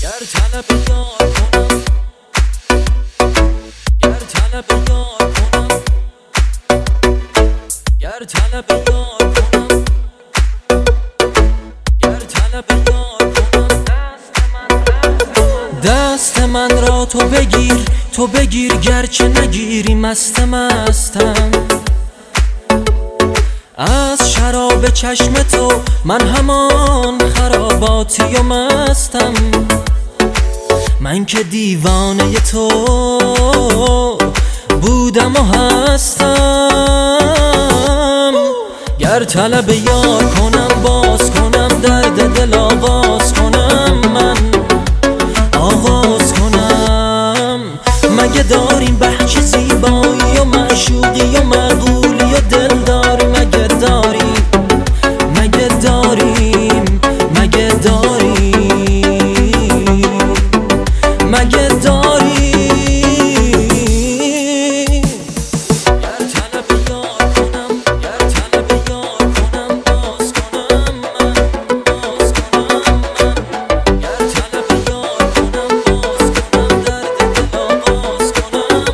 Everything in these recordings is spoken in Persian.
گر طلب یار کنم، گر طلب یار کنم، گر طلب یار کنم، گر طلب یار کنم. دست من را تو بگیر، تو بگیر گرچه نگیری. مستم از شراب چشم تو، من همان خراباتی و مستم. من که دیوانه تو بودم و هستم. گر طلب یار کنم، باز کنم درد دل آواز کنم. من آواز کنم. مگه داریم بحث زیبایی و معشوقی و مقبولی و دلداری؟ مگه داریم، مگه داریم، مگه داریم، مگه داریم؟ گر طلب یار کنم، گر طلب یار کنم، باز کنم. من باز کنم. من گر طلب یار کنم، باز کنم درد دل آواز کنم.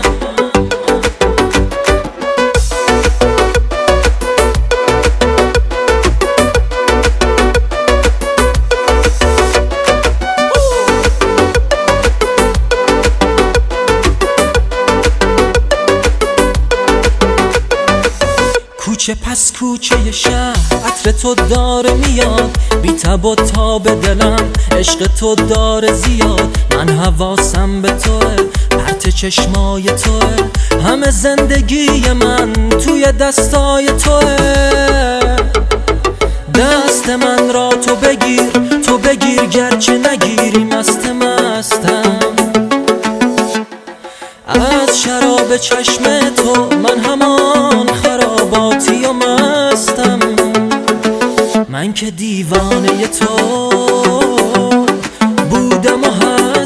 کوچه پس کوچه شهر عطر تو داره میاد، بی تب و تاب دلم عشق تو داره زیاد. من حواسم به توه، پرت چشمای توه، همه زندگی من توی دستای توه. دست من را تو بگیر، تو بگیر گرچه نگیری. مستم از شراب چشم تو، من همان خراباتی و مستم. من که دیوانه تو بودم و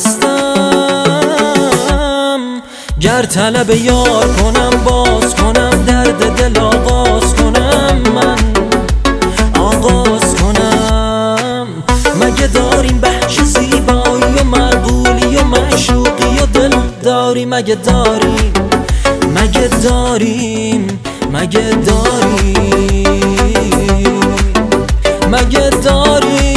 هستم. گر طلب یار کنم، باز کنم درد دل آواز کنم. من آغاز کنم. مگه داریم بحث زیبایی و مقبولی و معشوقی و دلداری؟ مگه داریم، مگه داریم، مگه داریم، مگه داریم؟